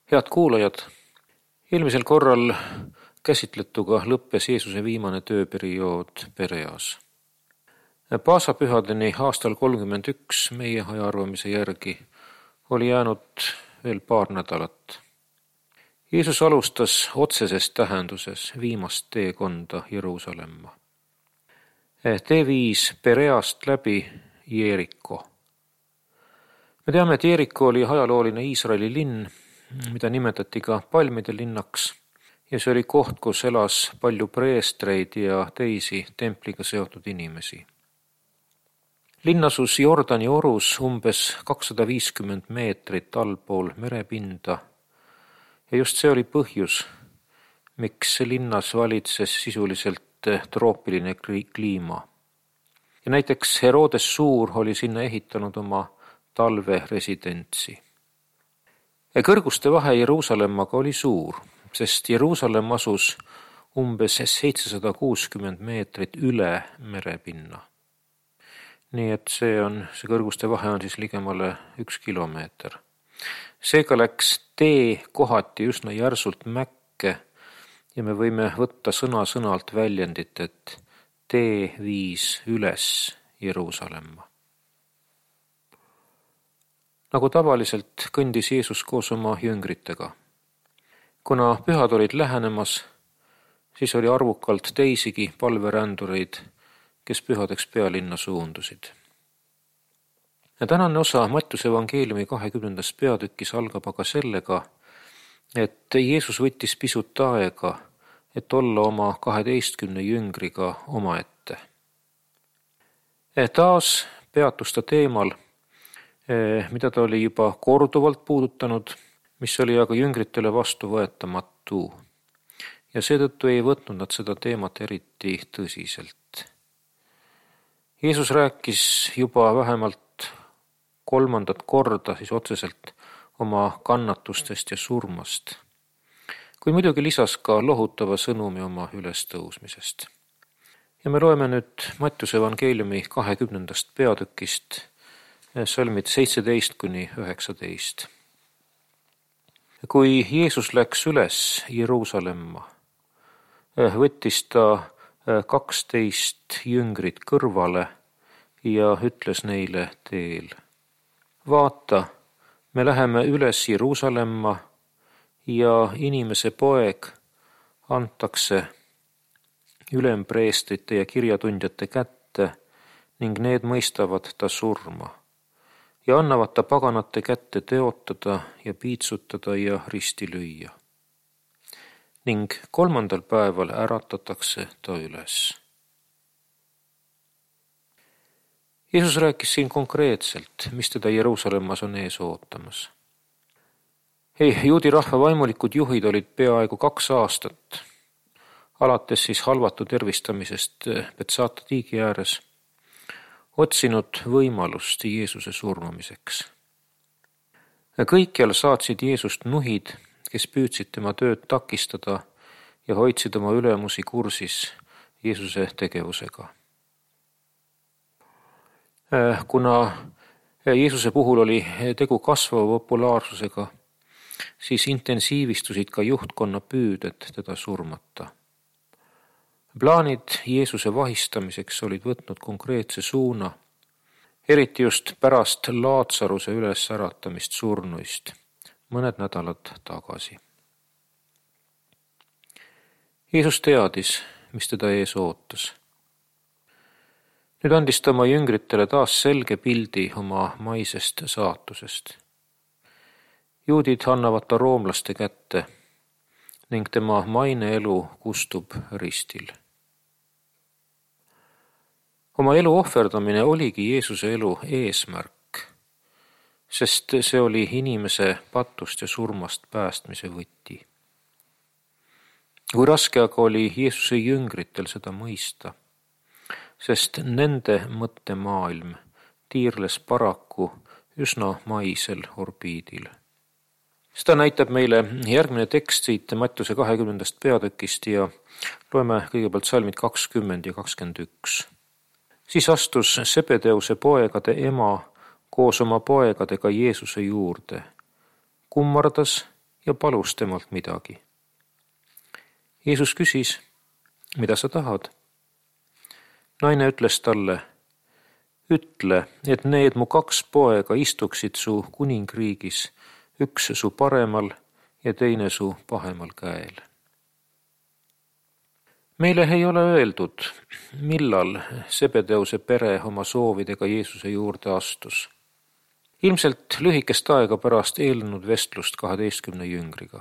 Head kuulajad, eelmisel korral käsitletuga lõppes Jeesuse viimane tööperiood Pereas. Paasapühadeni aastal 31 meie ajaarvamise järgi oli jäänud veel paar nädalat. Jeesus alustas otseses tähenduses viimast teekonda Jeruusalemma. Tee viis Pereast läbi Jeeriko. Me teame, et Jeeriko oli ajalooline Iisraeli linn, mida nimetati ka palmide linnaks, ja see oli koht, kus elas palju preestreid ja teisi templiga seotud inimesi. Linn asus Jordani orus umbes 250 meetrit allpool merepinda ja just see oli põhjus, miks linnas valitses sisuliselt troopiline kliima. Ja näiteks Herodes Suur oli sinna ehitanud oma talveresidentsi. Kõrguste vahe Jeruusalemmaga oli suur, sest Jeruusalemm asus umbes 760 meetrit üle merepinna. Nii et see kõrguste vahe on siis ligemale 1 kilomeeter. Seega läks tee kohati üsna järsult mäkke ja me võime võtta sõna-sõnalt väljendit, et tee viis üles Jeruusalemma. Nagu tavaliselt kõndis Jeesus koos oma jüngritega. Kuna pühad olid lähenemas, siis oli arvukalt teisigi palverändureid, kes pühadeks pealinna suundusid. Ja tänane osa Mattiuse evangeeliumi 20. peatükis algab aga sellega, et Jeesus võttis pisut aega, et olla oma 12 jüngriga omaette. Taas peatus ta teemal, mida ta oli juba korduvalt puudutanud, mis oli aga jüngritele vastuvõetamatu. Ja seetõttu ei võtnud nad seda teemat eriti tõsiselt. Jeesus rääkis juba vähemalt 3. korda siis otseselt oma kannatustest ja surmast, kui muidugi lisas ka lohutava sõnumi oma ülestõusmisest. Ja me loeme nüüd Mattiuse evangeeliumi 20. peatükist salmid 17-19. Kui Jeesus läks üles Jeruusalemma, võttis ta 12 jüngrit kõrvale ja ütles neile teel: vaata, me läheme üles Jeruusalemma ja inimese poeg antakse ülempreestrite ja kirjatundjate kätte ning need mõistavad ta surma ja annavad ta paganate kätte teotada ja piitsutada ja risti lüüa. Ning 3. päeval äratatakse ta üles. Jeesus rääkis siin konkreetselt, mis teda Jeruusalemmas on ees ootamas. Juudi rahva vaimulikud juhid olid peaaegu 2 aastat, alates siis halvatu tervistamisest Betsata tiigi ääres, otsinud võimalust Jeesuse surmamiseks. Kõikjal saatsid Jeesust nuhid, kes püüdsid tema tööd takistada ja hoidsid oma ülemusi kursis Jeesuse tegevusega. Kuna Jeesuse puhul oli tegu kasvava populaarsusega, siis intensiivistusid ka juhtkonna püüded teda surmata. Plaanid Jeesuse vahistamiseks olid võtnud konkreetse suuna, eriti just pärast Laatsaruse ülesäratamist surnuist mõned nädalad tagasi. Jeesus teadis, mis teda ees ootas. Nüüd andis ta oma jüngritele taas selge pildi oma maisest saatusest. Juudid annavad ta roomlaste kätte ning tema maine elu kustub ristil. Oma elu ohverdamine oligi Jeesuse elu eesmärk, sest see oli inimese patust ja surmast päästmise võti. Kui raske aga oli Jeesuse jüngritel seda mõista, sest nende mõttemaailm tiirles paraku üsna maisel orbiidil. Seda näitab meile järgmine tekst siit Mattiuse 20. peatükist ja loeme kõigepealt salmid 20 ja 21. Siis astus Sebedeuse poegade ema koos oma poegadega Jeesuse juurde, kummardas ja palus temalt midagi. Jeesus küsis, mida sa tahad? Naine ütles talle, ütle, et need mu 2 poega istuksid su kuningriigis, üks su paremal ja teine su pahemal käel. Meile ei ole öeldud, millal Zebedeuse pere oma soovidega Jeesuse juurde astus. Ilmselt lühikest aega pärast eelnenud vestlust 12 jüngriga.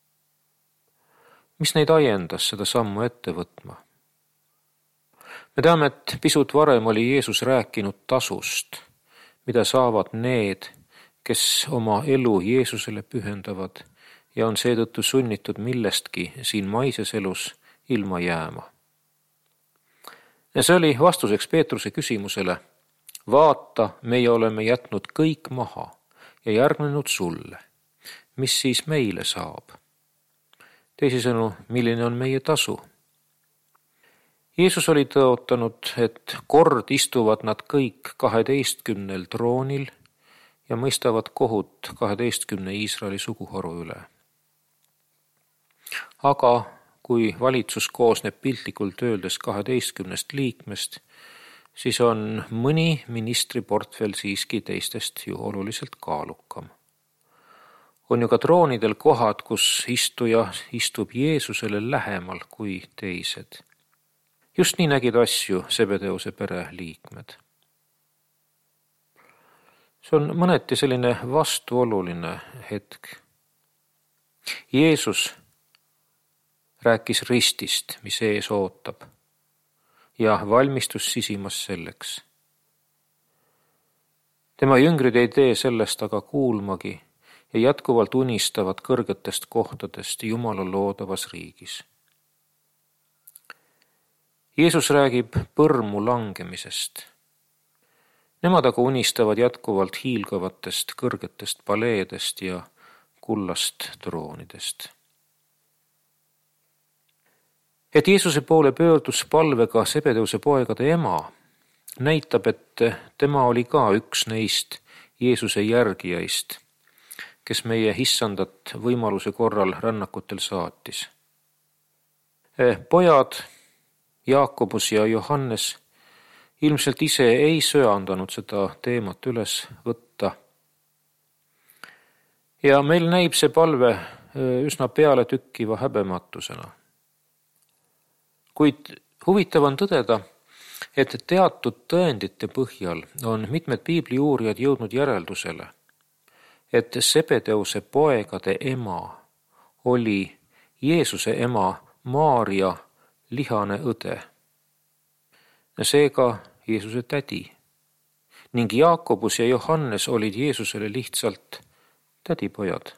Mis neid ajendas seda sammu ette võtma? Me teame, et pisut varem oli Jeesus rääkinud tasust, mida saavad need, kes oma elu Jeesusele pühendavad ja on seetõttu sunnitud millestki siin maises elus ilma jääma. Ja see oli vastuseks Peetruse küsimusele, vaata, meie oleme jätnud kõik maha ja järgnenud sulle. Mis siis meile saab? Teisisõnu, milline on meie tasu? Jeesus oli tõotanud, et kord istuvad nad kõik 12 troonil ja mõistavad kohut 12 Iisraeli suguharu üle. Aga kui valitsus koosneb piltlikult öeldes 12 liikmest, siis on mõni ministriportfell siiski teistest ju oluliselt kaalukam. On ju ka troonidel kohad, kus istuja istub Jeesusele lähemal kui teised. Just nii nägid asju Zebedeuse pere liikmed. See on mõneti selline vastuoluline hetk. Jeesus rääkis ristist, mis ees ootab, ja valmistus sisimas selleks. Tema jüngrid ei tee sellest aga kuulmagi ja jätkuvalt unistavad kõrgetest kohtadest Jumala loodavas riigis. Jeesus räägib põrmu langemisest. Nemad aga unistavad jätkuvalt hiilgavatest kõrgetest paleedest ja kullast troonidest. Et Jeesuse poole pöördus palvega Zebedeuse poegade ema, näitab, et tema oli ka üks neist Jeesuse järgijaist, kes meie issandat võimaluse korral rännakutel saatis. Pojad Jaakobus ja Johannes ilmselt ise ei söandanud seda teemat üles võtta. Ja meil näib see palve üsna peale tükkiva häbematusena. Kuid huvitav on tõdeda, et teatud tõendite põhjal on mitmed piibli uurijad jõudnud järeldusele, et Zebedeuse poegade ema oli Jeesuse ema Maaria lihane õde. Seega Jeesuse tädi ning Jaakobus ja Johannes olid Jeesusele lihtsalt tädipojad.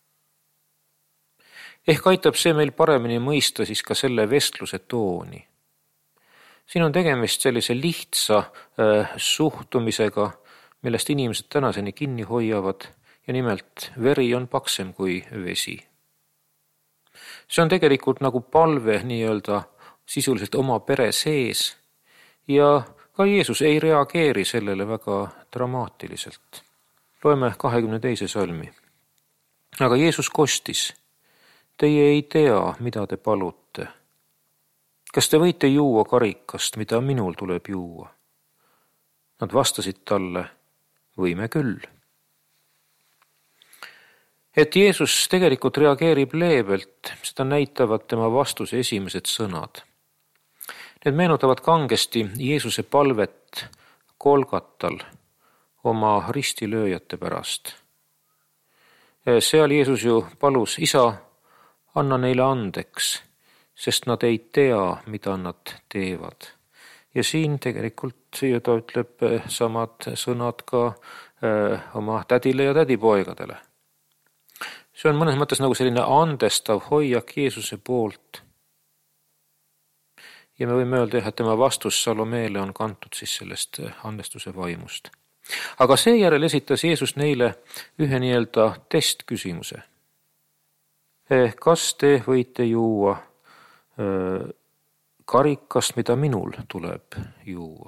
Ehk aitab see meil paremini mõista siis ka selle vestluse tooni. Siin on tegemist sellise lihtsa suhtumisega, millest inimesed tänaseni kinni hoiavad ja nimelt veri on paksem kui vesi. See on tegelikult nagu palve nii-öelda sisuliselt oma pere sees ja ka Jeesus ei reageeri sellele väga dramaatiliselt. Loeme 22. salmi. Aga Jeesus kostis, teie ei tea, mida te palute. Kas te võite juua karikast, mida minul tuleb juua? Nad vastasid talle, võime küll. Et Jeesus tegelikult reageerib leebelt, seda näitavad tema vastuse esimesed sõnad. Need meenutavad kangesti Jeesuse palvet Golgatal oma ristilööjate pärast. Seal Jeesus ju palus, isa, anna neile andeks, sest nad ei tea, mida nad teevad. Ja siin tegelikult ta ütleb samad sõnad ka oma tädile ja tädipoegadele. See on mõnes mõttes nagu selline andestav hoiak Jeesuse poolt. Ja me võime öelda, et tema vastus Salomeele on kantud siis sellest andestuse vaimust. Aga seejärel esitas Jeesus neile ühe nii-öelda testküsimuse. Kas te võite juua karikast, mida minul tuleb juua?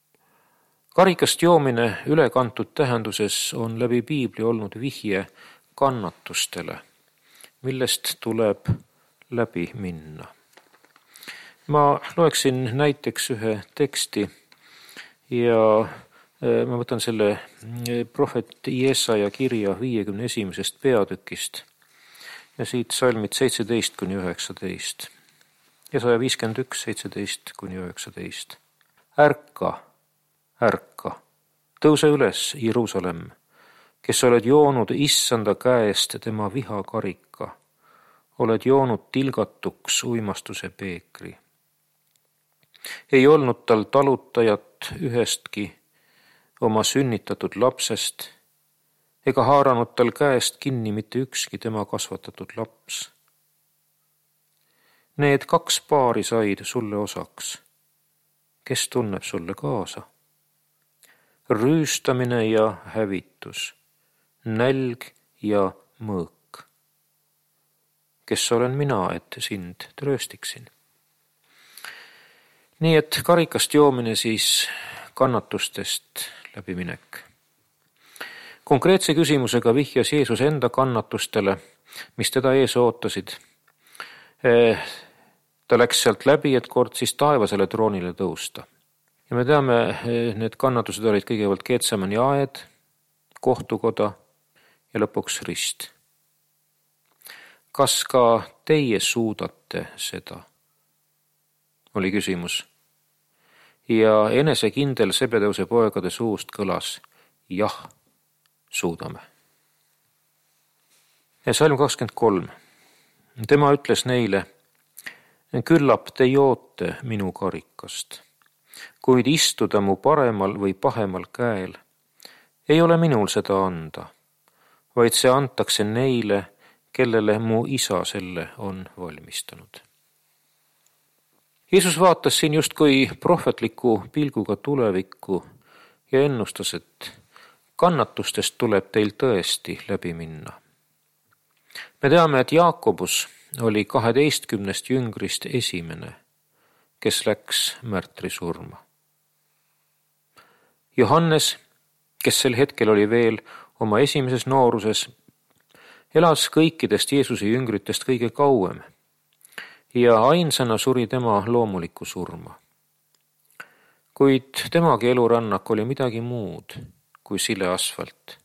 Karikast joomine ülekantud tähenduses on läbi piibli olnud vihje kannatustele, millest tuleb läbi minna. Ma loeksin näiteks ühe teksti ja ma võtan selle prohvet Jesaja kirja 51. peatükist ja siit salmid 17-19. Jesaja 51, 17-19. Ärka, tõuse üles, Jeruusalemm, kes oled joonud issanda käest tema vihakarika, oled joonud tilgatuks uimastuse peekri. Ei olnud tal talutajat ühestki oma sünnitatud lapsest, ega haaranud tal käest kinni mitte ükski tema kasvatatud laps. Need 2 paari said sulle osaks. Kes tunneb sulle kaasa? Rüüstamine ja hävitus, nälg ja mõõk. Kes olen mina, et sind trööstiksin? Nii et karikast joomine siis kannatustest läbiminek. Konkreetse küsimusega vihjas Jeesus enda kannatustele, mis teda ees ootasid. Ta läks sealt läbi, et kord siis taevasele troonile tõusta. Ja me teame, need kannatused olid kõigepealt Getsemani aed, kohtukoda ja lõpuks rist. Kas ka teie suudate seda? Oli küsimus. Ja enesekindel Sebedeuse poegade suust kõlas, jah, suudame. Ja salm 23. Tema ütles neile, küllap te joote minu karikast, kuid istuda mu paremal või pahemal käel ei ole minul seda anda, vaid see antakse neile, kellele mu isa selle on valmistanud. Jeesus vaatas siin justkui prohvetliku pilguga tulevikku ja ennustas, et kannatustest tuleb teil tõesti läbi minna. Me teame, et Jaakobus oli 12 jüngrist esimene, kes läks märtrisurma. Johannes, kes sel hetkel oli veel oma esimeses nooruses, elas kõikidest Jeesuse jüngritest kõige kauem ja ainsana suri tema loomulikku surma. Kuid temagi elurannak oli midagi muud kui sile asfalt.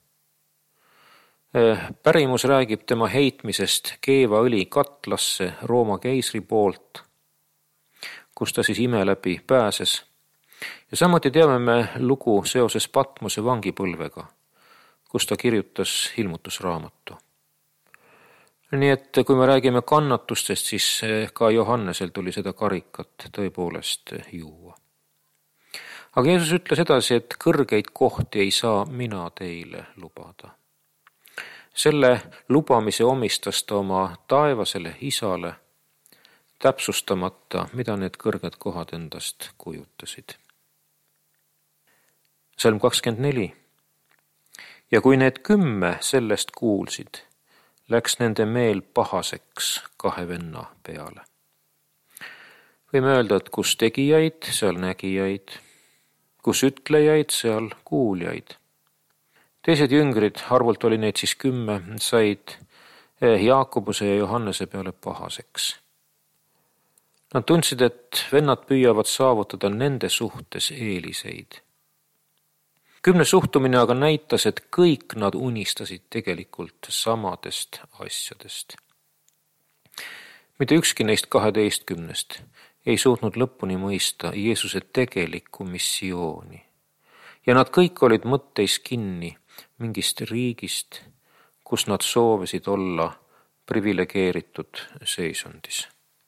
Pärimus räägib tema heitmisest keevaõli katlasse Rooma keisri poolt, kus ta siis ime läbi pääses. Ja samuti teame me lugu seoses Patmose vangipõlvega, kus ta kirjutas ilmutusraamatu. Nii et kui me räägime kannatustest, siis ka Johannesel tuli seda karikat tõepoolest juua. Aga Jeesus ütles edasi, et kõrgeid kohti ei saa mina teile lubada. Selle lubamise omistas ta oma taevasele isale, täpsustamata, mida need kõrged kohad endast kujutasid. Salm 24. Ja kui need 10 sellest kuulsid, läks nende meel pahaseks 2 venna peale. Võime öelda, et kus tegijaid, seal nägijaid, kus ütlejaid, seal kuuljaid. Teised jüngrid, arvult oli neid siis 10, said Jaakobuse ja Johannese peale pahaseks. Nad tundsid, et vennad püüavad saavutada nende suhtes eeliseid. 10 suhtumine aga näitas, et kõik nad unistasid tegelikult samadest asjadest. Mitte ükski neist 12 ei suutnud lõpuni mõista Jeesuse tegelikku missiooni. Ja nad kõik olid mõtteis kinni mingist riigist, kus nad soovisid olla privilegeeritud seisundis.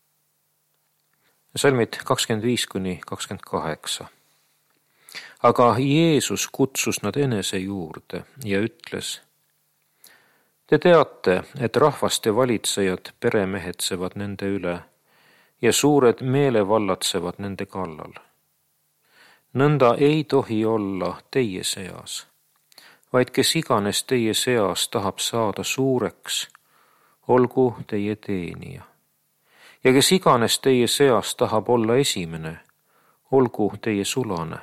Salmid 25-28. Aga Jeesus kutsus nad enese juurde ja ütles, te teate, et rahvaste valitsejad peremehetsevad nende üle ja suured meelevallatsevad nende kallal. Nõnda ei tohi olla teie seas, vaid kes iganes teie seas tahab saada suureks, olgu teie teenija. Ja kes iganes teie seas tahab olla esimene, olgu teie sulane.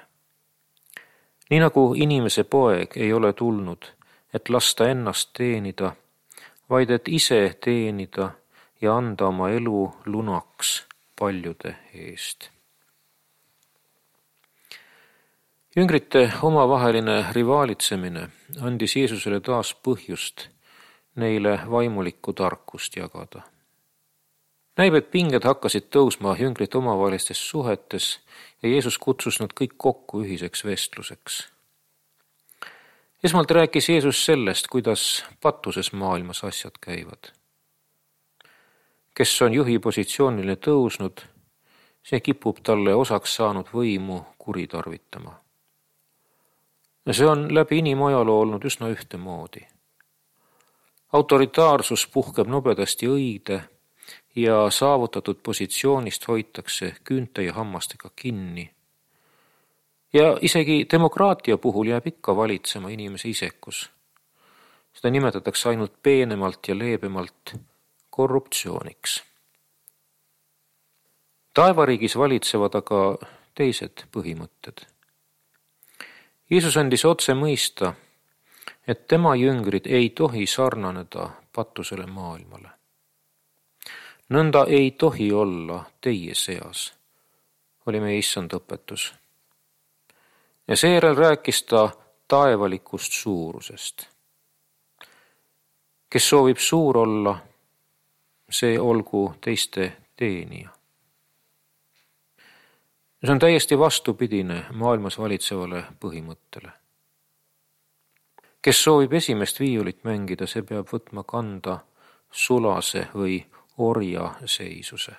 Nii nagu inimese poeg ei ole tulnud, et lasta ennast teenida, vaid et ise teenida ja anda oma elu lunaks paljude eest. Jüngrite omavaheline rivaalitsemine andis Jeesusele taas põhjust neile vaimulikku tarkust jagada. Näib, et pinged hakkasid tõusma jüngrite omavahelistes suhetes ja Jeesus kutsus nad kõik kokku ühiseks vestluseks. Esmalt rääkis Jeesus sellest, kuidas patuses maailmas asjad käivad. Kes on juhi positsioonile tõusnud, see kipub talle osaks saanud võimu kuritarvitama. Ja see on läbi inimajaloo olnud üsna ühtemoodi. Autoritaarsus puhkeb nobedasti õide ja saavutatud positsioonist hoitakse küünte ja hammastega kinni. Ja isegi demokraatia puhul jääb ikka valitsema inimese isekus. Seda nimetatakse ainult peenemalt ja leebemalt korruptsiooniks. Taevariigis valitsevad aga teised põhimõtted. Jeesus andis otse mõista, et tema jüngrid ei tohi sarnaneda patusele maailmale. Nõnda ei tohi olla teie seas, oli meie issand õpetus. Ja seejärel rääkis ta taevalikust suurusest. Kes soovib suur olla, see olgu teiste teenija. See on täiesti vastupidine maailmas valitsevale põhimõttele. Kes soovib esimest viiulit mängida, see peab võtma kanda sulase või orja seisuse.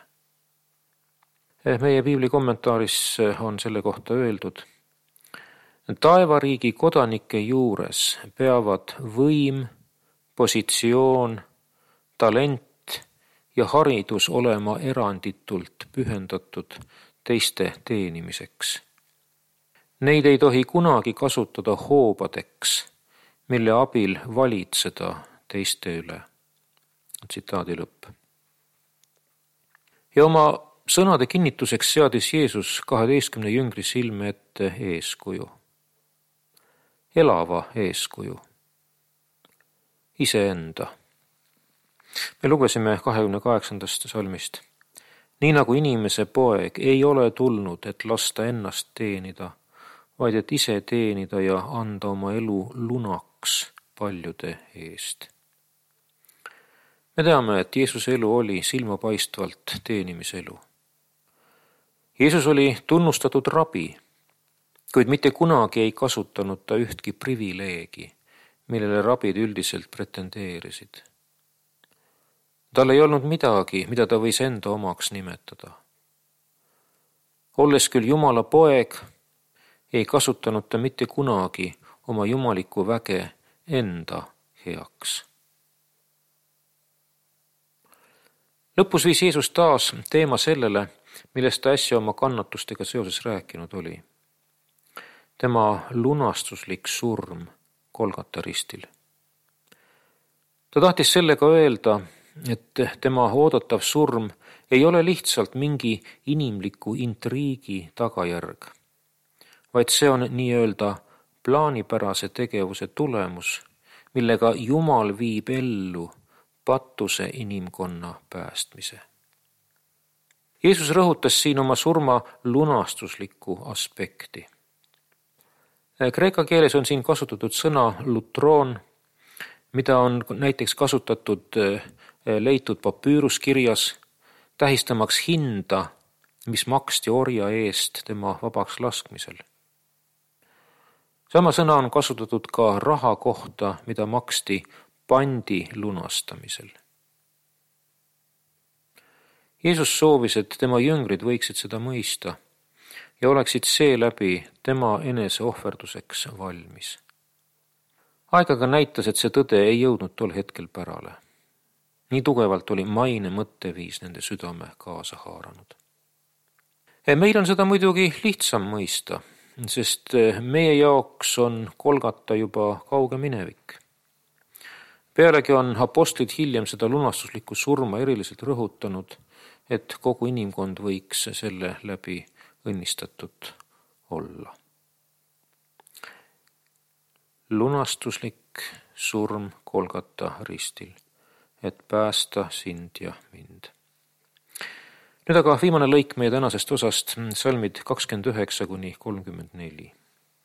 Meie piibli kommentaaris on selle kohta öeldud, taevariigi kodanike juures peavad võim, positsioon, talent ja haridus olema eranditult pühendatud teiste teenimiseks. Neid ei tohi kunagi kasutada hoobadeks, mille abil valitseda teiste üle. Tsitaadi lõpp. Ja oma sõnade kinnituseks seadis Jeesus 12 jüngri silme ette eeskuju. Elava eeskuju. Iseenda. Me lugesime 28. salmist. Nii nagu inimese poeg ei ole tulnud, et lasta ennast teenida, vaid et ise teenida ja anda oma elu lunaks paljude eest. Me teame, et Jeesuse elu oli silmapaistvalt teenimiselu. Jeesus oli tunnustatud rabi, kuid mitte kunagi ei kasutanud ta ühtki privileegi, millele rabid üldiselt pretendeerisid. Tal ei olnud midagi, mida ta võis enda omaks nimetada. Olles küll Jumala poeg, ei kasutanud ta mitte kunagi oma jumalikku väge enda heaks. Lõpus viis Jeesus taas teema sellele, millest ta äsja oma kannatustega seoses rääkinud oli. Tema lunastuslik surm Golgata ristil. Ta tahtis sellega öelda, et tema oodatav surm ei ole lihtsalt mingi inimliku intriigi tagajärg, vaid see on nii-öelda plaanipärase tegevuse tulemus, millega Jumal viib ellu patuse inimkonna päästmise. Jeesus rõhutas siin oma surma lunastuslikku aspekti. Kreeka keeles on siin kasutatud sõna lutroon, mida on näiteks kasutatud leitud papüüruskirjas, tähistamaks hinda, mis maksti orja eest tema vabaks laskmisel. Sama sõna on kasutatud ka raha kohta, mida maksti pandi lunastamisel. Jeesus soovis, et tema jüngrid võiksid seda mõista ja oleksid seeläbi tema enese ohverduseks valmis. Aeg aga näitas, et see tõde ei jõudnud tol hetkel pärale. Nii tugevalt oli maine mõtteviis nende südame kaasa haaranud. Meil on seda muidugi lihtsam mõista, sest meie jaoks on Golgata juba kauge minevik. Pealegi on apostlid hiljem seda lunastuslikku surma eriliselt rõhutanud, et kogu inimkond võiks selle läbi õnnistatud olla. Lunastuslik surm Golgata ristil. et päästa sind ja mind. Nüüd aga viimane lõik meie tänasest osast, salmid 29–34.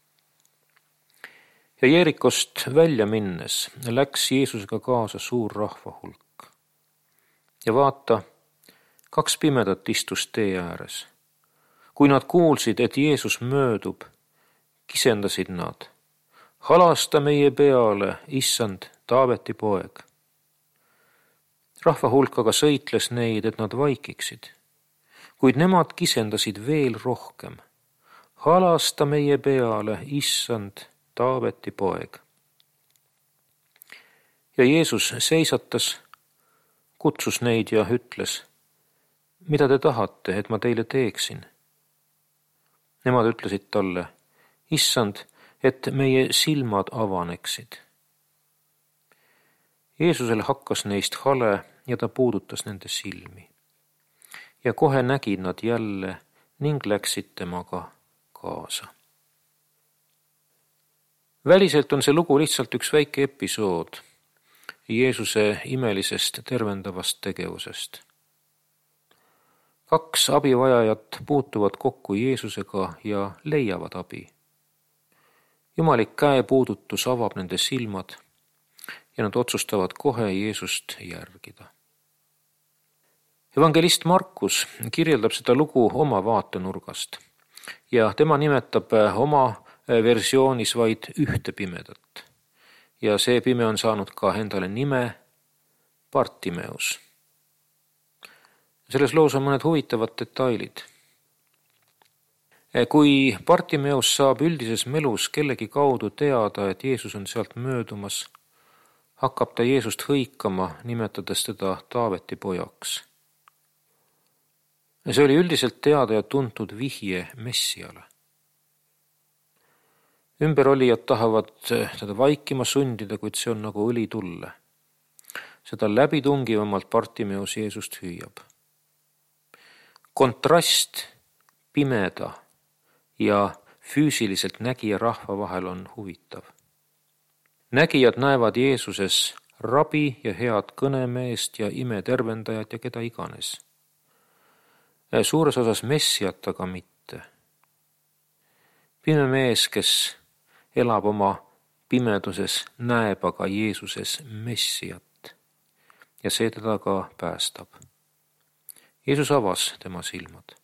Ja Jeerikost välja minnes läks Jeesusega kaasa suur rahvahulk. Ja vaata, 2 pimedat istus tee ääres. Kui nad kuulsid, et Jeesus möödub, kisendasid nad: halasta meie peale, issand, Taaveti poeg. Rahvahulk aga sõitles neid, et nad vaikiksid, kuid nemad kisendasid veel rohkem: halasta meie peale, issand, Taaveti poeg. Ja Jeesus seisatas, kutsus neid ja ütles: mida te tahate, et ma teile teeksin? Nemad ütlesid talle: issand, et meie silmad avaneksid. Jeesusel hakkas neist hale ja ta puudutas nende silmi. Ja kohe nägid nad jälle ning läksid temaga kaasa. Väliselt on see lugu lihtsalt üks väike episood Jeesuse imelisest tervendavast tegevusest. 2 abivajajat puutuvad kokku Jeesusega ja leiavad abi. Jumalik käepuudutus avab nende silmad ja nad otsustavad kohe Jeesust järgida. Evangelist Markus kirjeldab seda lugu oma vaatenurgast ja tema nimetab oma versioonis vaid 1 pimedat. Ja see pime on saanud ka endale nime Bartimeus. Selles loos on mõned huvitavad detailid. Kui Bartimeus saab üldises melus kellegi kaudu teada, et Jeesus on sealt möödumas, hakkab ta Jeesust hõikama, nimetades teda Taaveti pojaks. See oli üldiselt teada ja tuntud vihje Messiale. Ümberolijad tahavad teda vaikima sundida, kuid see on nagu õli tulle. Seda läbitungivamalt Bartimeus Jeesust hüüab. Kontrast pimeda ja füüsiliselt nägija rahva vahel on huvitav. Nägijad näevad Jeesuses rabi ja head kõnemeest ja imetervendajat ja keda iganes. Suures osas Messiat aga mitte. Pime mees, kes elab oma pimeduses, näeb aga Jeesuses Messiat ja see teda ka päästab. Jeesus avas tema silmad.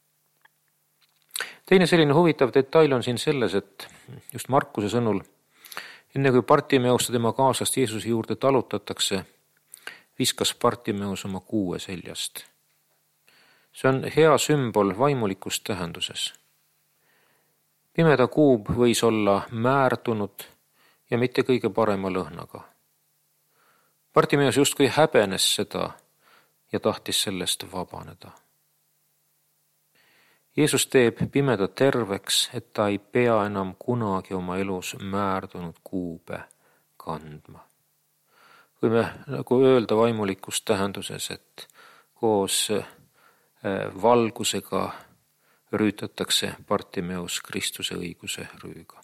Teine selline huvitav detail on siin selles, et just Markuse sõnul, enne kui Bartimeus tema kaaslast Jeesuse juurde talutatakse, viskas Bartimeus oma kuue seljast. See on hea sümbol vaimulikust tähenduses. Pimeda kuub võis olla määrdunud ja mitte kõige parema lõhnaga. Bartimeus justkui häbenes seda ja tahtis sellest vabaneda. Jeesus teeb pimeda terveks, et ta ei pea enam kunagi oma elus määrdunud kuube kandma. Võime nagu öelda vaimulikus tähenduses, et koos valgusega rüütatakse Bartimeus Kristuse õiguse rüüga.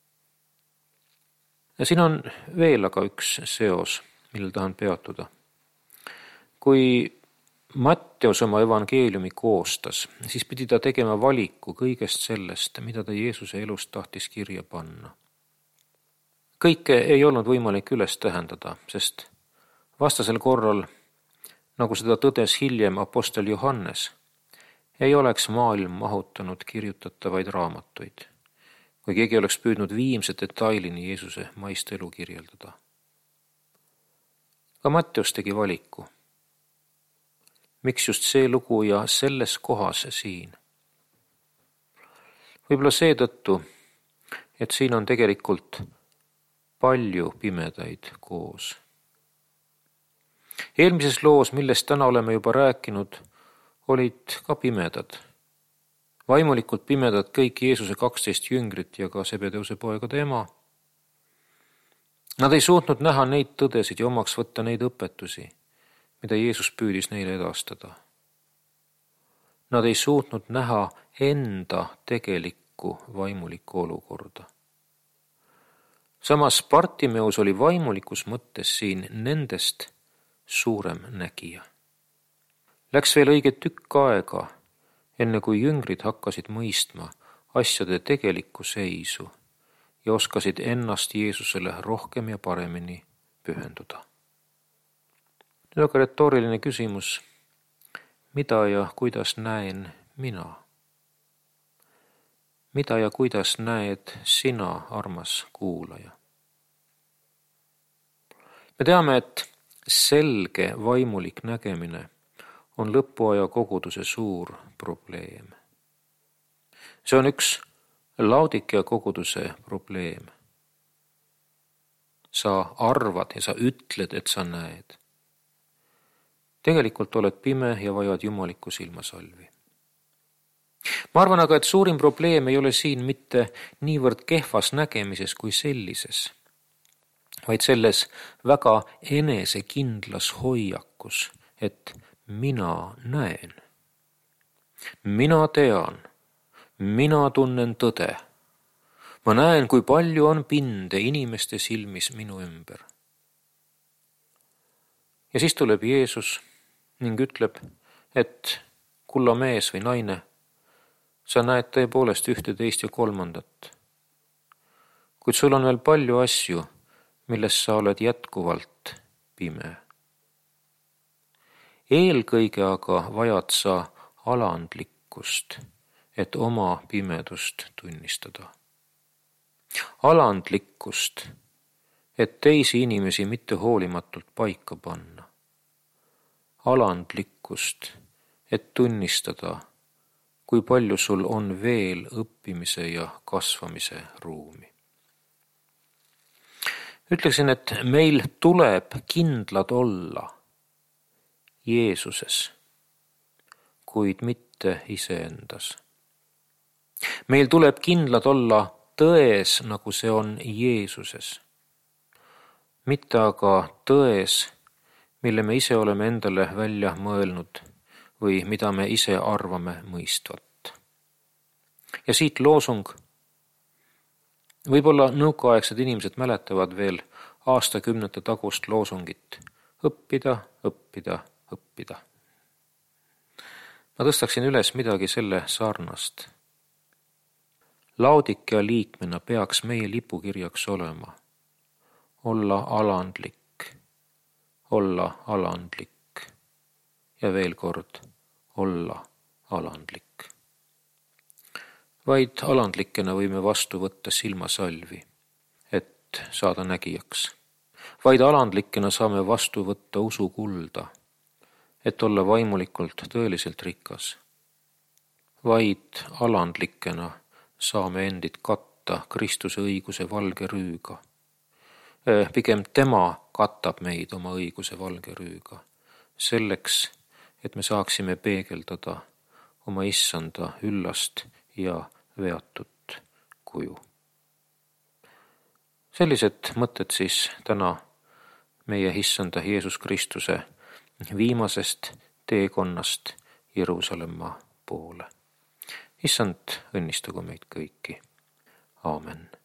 Ja siin on veel aga üks seos, millel tahan peatuda. Kui Matteus oma evangeeliumi koostas, siis pidi ta tegema valiku kõigest sellest, mida ta Jeesuse elust tahtis kirja panna. Kõike ei olnud võimalik üles tähendada, sest vastasel korral, nagu seda tõdes hiljem apostel Johannes, ei oleks maailm mahutanud kirjutatavaid raamatuid, kui keegi oleks püüdnud viimse detailini Jeesuse maist elu kirjeldada. Ka Matteus tegi valiku. Miks just see lugu ja selles kohas siin? Võib-olla seetõttu, et siin on tegelikult palju pimedaid koos. Eelmises loos, millest täna oleme juba rääkinud, olid ka pimedad. Vaimulikult pimedad kõik Jeesuse 12 jüngrit ja ka Sebedeuse poegade ema. Nad ei suutnud näha neid tõdesid ja omaks võtta neid õpetusi, mida Jeesus püüdis neile edastada. Nad ei suutnud näha enda tegelikku vaimulikku olukorda. Samas Bartimeus oli vaimulikus mõttes siin nendest suurem nägija. Läks veel õige tükk aega, enne kui jüngrid hakkasid mõistma asjade tegelikku seisu ja oskasid ennast Jeesusele rohkem ja paremini pühenduda. Nüüd aga retooriline küsimus, mida ja kuidas näen mina? Mida ja kuidas näed sina, armas kuulaja? Me teame, et selge vaimulik nägemine on lõpuaja koguduse suur probleem. See on üks Laodikea koguduse probleem. Sa arvad ja sa ütled, et sa näed. Tegelikult oled pime ja vajad jumalikku silmasalvi. Ma arvan aga, et suurim probleem ei ole siin mitte niivõrd kehvas nägemises kui sellises, vaid selles väga enesekindlas hoiakus, et mina näen. Mina tean. Mina tunnen tõde. Ma näen, kui palju on pinde inimeste silmis minu ümber. Ja siis tuleb Jeesus ning ütleb, et kulla mees või naine, sa näed tõepoolest ühte, teist ja kolmandat. Kuid sul on veel palju asju, milles sa oled jätkuvalt pime. Eelkõige aga vajad sa alandlikkust, et oma pimedust tunnistada. Alandlikkust, et teisi inimesi mitte hoolimatult paika panna. Alandlikkust, et tunnistada, kui palju sul on veel õppimise ja kasvamise ruumi. Ütleksin, et meil tuleb kindlad olla Jeesuses, kuid mitte iseendas. Meil tuleb kindlad olla tões, nagu see on Jeesuses, mitte aga tões, mille me ise oleme endale välja mõelnud või mida me ise arvame mõistvat. Ja siit loosung. Võib-olla nõukaaegsed inimesed mäletavad veel aastakümnete tagust loosungit õppida, õppida, õppida. Ma tõstaksin üles midagi selle sarnast. Laodikea liikmena peaks meie lipukirjaks olema olla alandlik ja veel kord olla alandlik. Vaid alandlikena võime vastu võtta silmasalvi, et saada nägijaks. Vaid alandlikena saame vastu võtta usukulda, et olla vaimulikult tõeliselt rikas. Vaid alandlikena saame endid katta Kristuse õiguse valge rüüga. Pigem tema katab meid oma õiguse valge rüüga, selleks, et me saaksime peegeldada oma issanda üllast ja veatut kuju. Sellised mõtted siis täna meie issanda Jeesus Kristuse viimasest teekonnast Jeruusalemma poole. Issand, õnnistagu meid kõiki. Aamen.